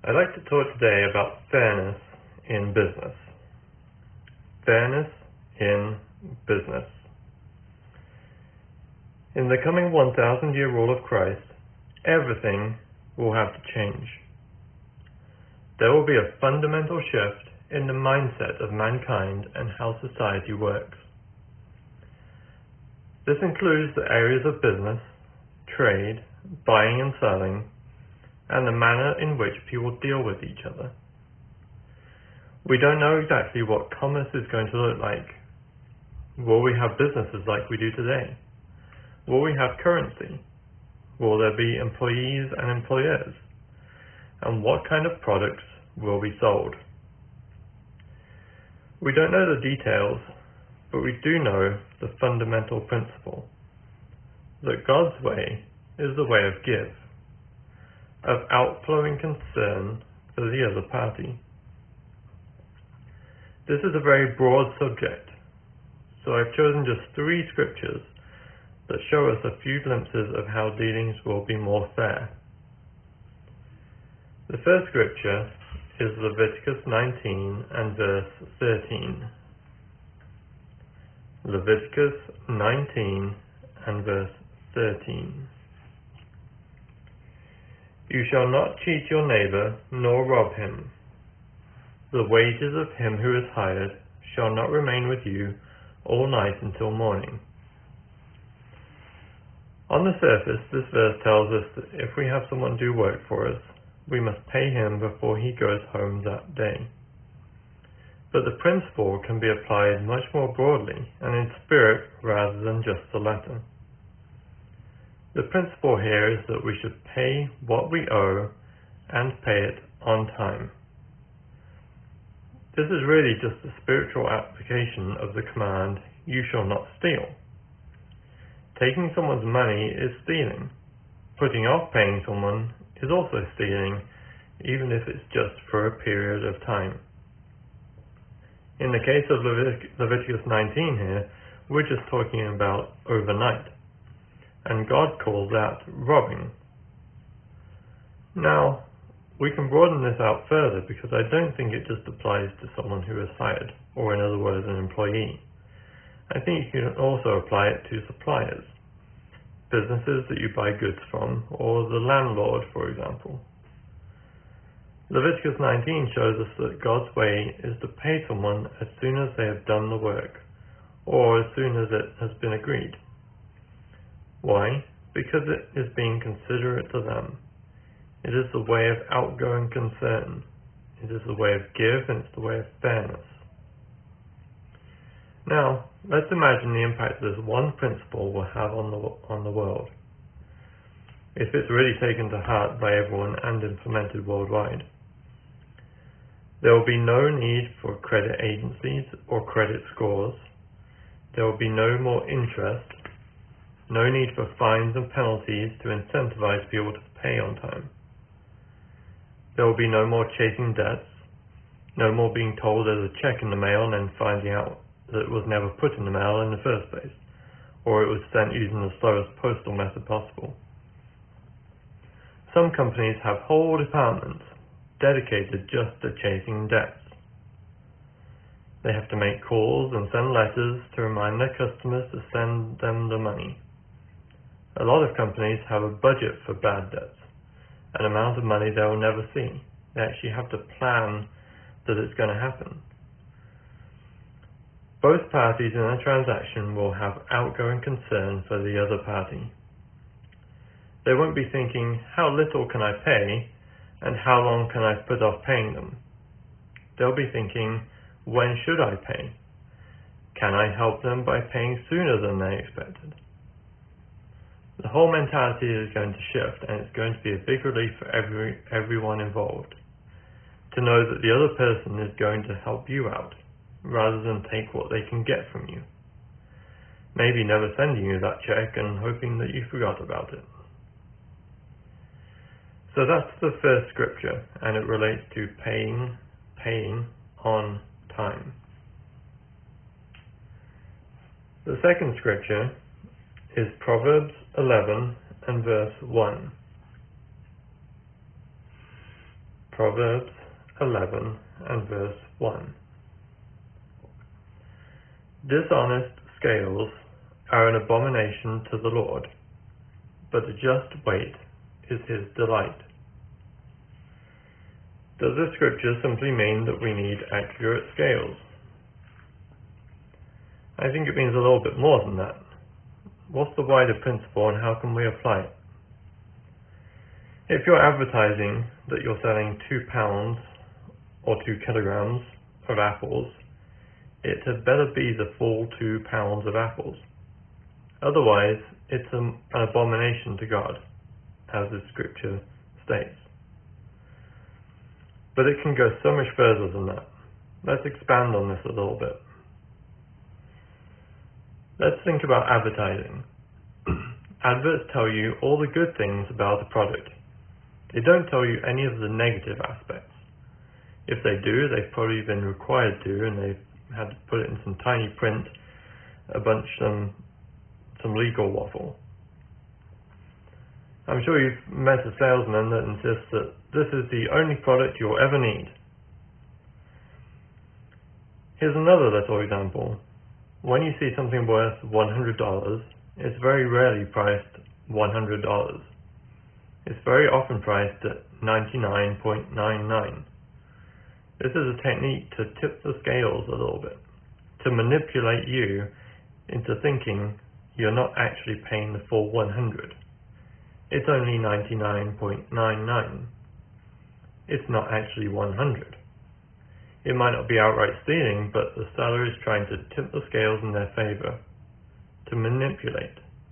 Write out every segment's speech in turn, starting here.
I'd like to talk today about fairness in business. Fairness in business. In the coming 1,000-year rule of Christ, everything will have to change. There will be a fundamental shift in the mindset of mankind and how society works. This includes the areas of business, trade, buying and selling, and the manner in which people deal with each other. We don't know exactly what commerce is going to look like. Will we have businesses like we do today? Will we have currency? Will there be employees and employers? And what kind of products will be sold? We don't know the details, but we do know the fundamental principle, that God's way is the way of give, of outflowing concern for the other party. This is a very broad subject, so I've chosen just 3 scriptures that show us a few glimpses of how dealings will be more fair. The first scripture is Leviticus 19 and verse 13. Leviticus 19 and verse 13. You shall not cheat your neighbor, nor rob him. The wages of him who is hired shall not remain with you all night until morning. On the surface, this verse tells us that if we have someone do work for us, we must pay him before he goes home that day. But the principle can be applied much more broadly and in spirit rather than just the letter. The principle here is that we should pay what we owe and pay it on time. This is really just a spiritual application of the command, "You shall not steal." Taking someone's money is stealing. Putting off paying someone is also stealing, even if it's just for a period of time. In the case of Leviticus 19 here, we're just talking about overnight, and God calls that robbing. Now, we can broaden this out further because I don't think it just applies to someone who is hired, or in other words, an employee. I think you can also apply it to suppliers, businesses that you buy goods from, or the landlord, for example. Leviticus 19 shows us that God's way is to pay someone as soon as they have done the work, or as soon as it has been agreed. Why? Because it is being considerate to them. It is the way of outgoing concern. It is the way of give, and it's the way of fairness. Now, let's imagine the impact this one principle will have on the world, if it's really taken to heart by everyone and implemented worldwide. There will be no need for credit agencies or credit scores. There will be no more interest, no need for fines and penalties to incentivize people to pay on time. There will be no more chasing debts, no more being told there's a check in the mail and then finding out that it was never put in the mail in the first place, or it was sent using the slowest postal method possible. Some companies have whole departments dedicated just to chasing debts. They have to make calls and send letters to remind their customers to send them the money. A lot of companies have a budget for bad debts, an amount of money they will never see. They actually have to plan that it's going to happen. Both parties in a transaction will have outgoing concern for the other party. They won't be thinking, how little can I pay, and how long can I put off paying them? They'll be thinking, when should I pay? Can I help them by paying sooner than they expected? The whole mentality is going to shift, and it's going to be a big relief for everyone involved to know that the other person is going to help you out, rather than take what they can get from you. Maybe never sending you that check and hoping that you forgot about it. So that's the first scripture, and it relates to paying on time. The second scripture is Proverbs 11 and verse 1. Proverbs 11 and verse 1. Dishonest scales are an abomination to the Lord, but a just weight is his delight. Does this scripture simply mean that we need accurate scales? I think it means a little bit more than that. What's the wider principle and how can we apply it? If you're advertising that you're selling 2 pounds or 2 kilograms of apples, it had better be the full 2 pounds of apples. Otherwise, it's an abomination to God, as the scripture states. But it can go so much further than that. Let's expand on this a little bit. Let's think about advertising. Adverts tell you all the good things about the product. They don't tell you any of the negative aspects. If they do, they've probably been required to, and they've had to put it in some tiny print, some legal waffle. I'm sure you've met a salesman that insists that this is the only product you'll ever need. Here's another little example. When you see something worth $100, it's very rarely priced $100. It's very often priced at $99.99. This is a technique to tip the scales a little bit, to manipulate you into thinking you're not actually paying the full 100. It's only 99.99. It's not actually 100. It might not be outright stealing, but the seller is trying to tip the scales in their favor, to manipulate.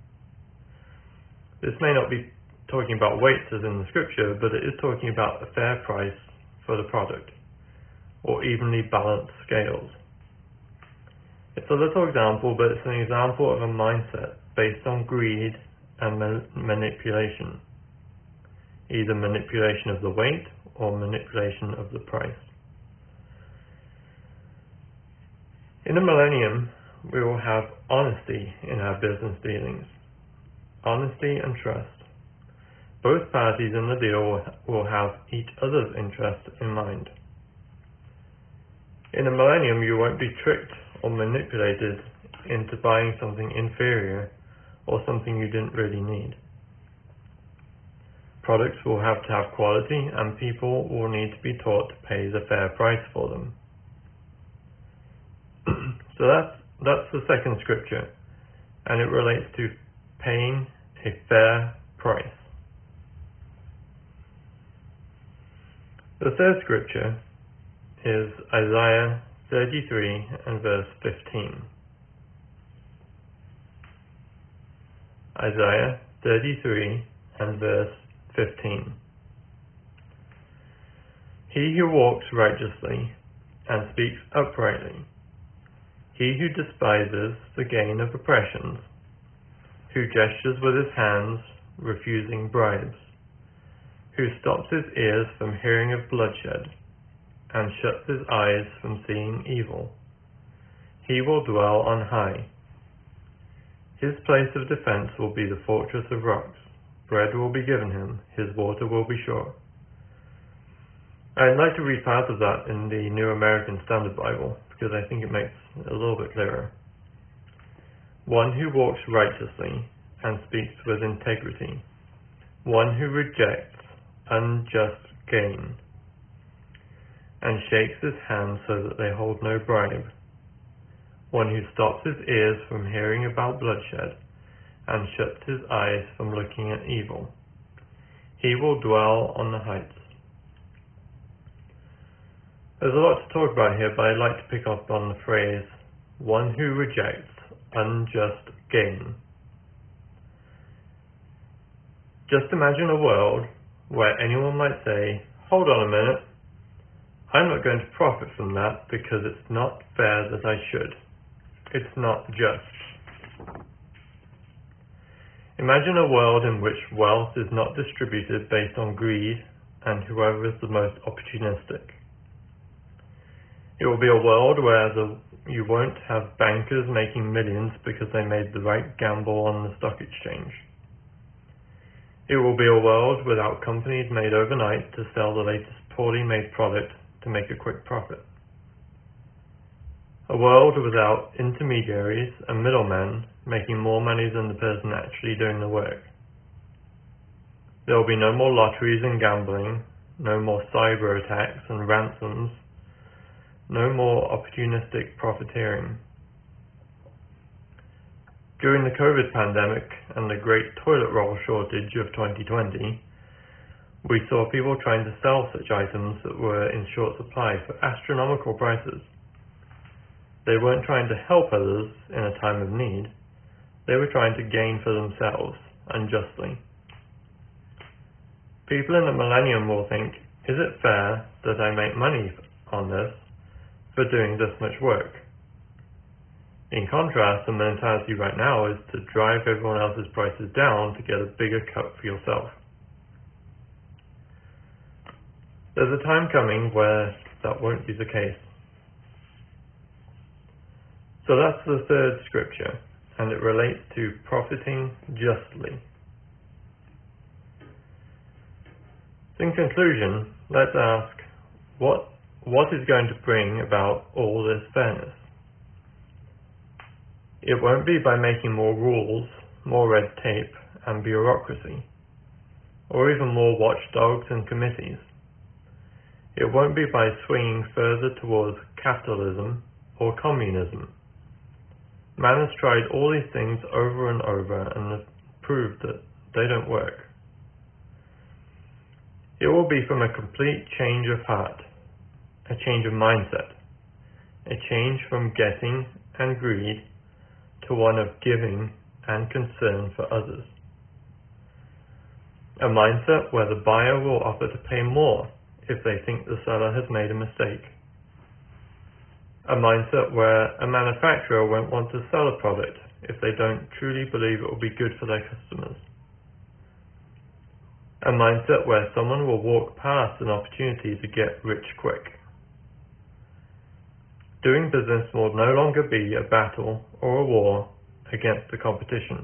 This may not be talking about weights as in the scripture, but it is talking about a fair price for the product, or evenly balanced scales. It's a little example, but it's an example of a mindset based on greed and manipulation, either manipulation of the weight or manipulation of the price. In the millennium, we will have honesty in our business dealings. Honesty and trust. Both parties in the deal will have each other's interest in mind. In the millennium, you won't be tricked or manipulated into buying something inferior or something you didn't really need. Products will have to have quality, and people will need to be taught to pay the fair price for them. So that's the second scripture, and it relates to paying a fair price. The third scripture is Isaiah 33 and verse 15. Isaiah 33 and verse 15. He who walks righteously and speaks uprightly, he who despises the gain of oppressions, who gestures with his hands, refusing bribes, who stops his ears from hearing of bloodshed, and shuts his eyes from seeing evil. He will dwell on high. His place of defense will be the fortress of rocks. Bread will be given him, his water will be sure. I'd like to read part of that in the New American Standard Bible, because I think it makes it a little bit clearer. One who walks righteously and speaks with integrity. One who rejects unjust gain and shakes his hands so that they hold no bribe. One who stops his ears from hearing about bloodshed and shuts his eyes from looking at evil. He will dwell on the heights. There's a lot to talk about here, but I'd like to pick up on the phrase, one who rejects unjust gain. Just imagine a world where anyone might say, hold on a minute, I'm not going to profit from that because it's not fair that I should. It's not just. Imagine a world in which wealth is not distributed based on greed and whoever is the most opportunistic. It will be a world where you won't have bankers making millions because they made the right gamble on the stock exchange. It will be a world without companies made overnight to sell the latest poorly made product to make a quick profit. A world without intermediaries and middlemen making more money than the person actually doing the work. There will be no more lotteries and gambling, no more cyber attacks and ransoms, no more opportunistic profiteering. During the COVID pandemic and the great toilet roll shortage of 2020, we saw people trying to sell such items that were in short supply for astronomical prices. They weren't trying to help others in a time of need. They were trying to gain for themselves, unjustly. People in the millennium will think, is it fair that I make money on this for doing this much work? In contrast, the mentality right now is to drive everyone else's prices down to get a bigger cut for yourself. There's a time coming where that won't be the case. So that's the third scripture, and it relates to profiting justly. In conclusion, let's ask, what is going to bring about all this fairness? It won't be by making more rules, more red tape and bureaucracy, or even more watchdogs and committees. It won't be by swinging further towards capitalism or communism. Man has tried all these things over and over and has proved that they don't work. It will be from a complete change of heart, a change of mindset, a change from getting and greed to one of giving and concern for others. A mindset where the buyer will offer to pay more if they think the seller has made a mistake. A mindset where a manufacturer won't want to sell a product if they don't truly believe it will be good for their customers. A mindset where someone will walk past an opportunity to get rich quick. Doing business will no longer be a battle or a war against the competition.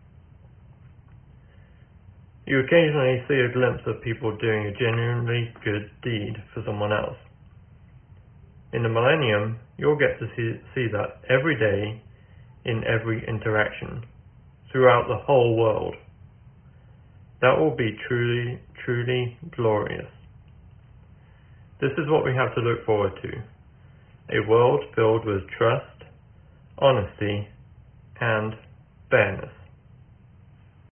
You occasionally see a glimpse of people doing a genuinely good deed for someone else. In the millennium, you'll get to see that every day in every interaction, throughout the whole world. That will be truly, truly glorious. This is what we have to look forward to. A world filled with trust, honesty, and fairness.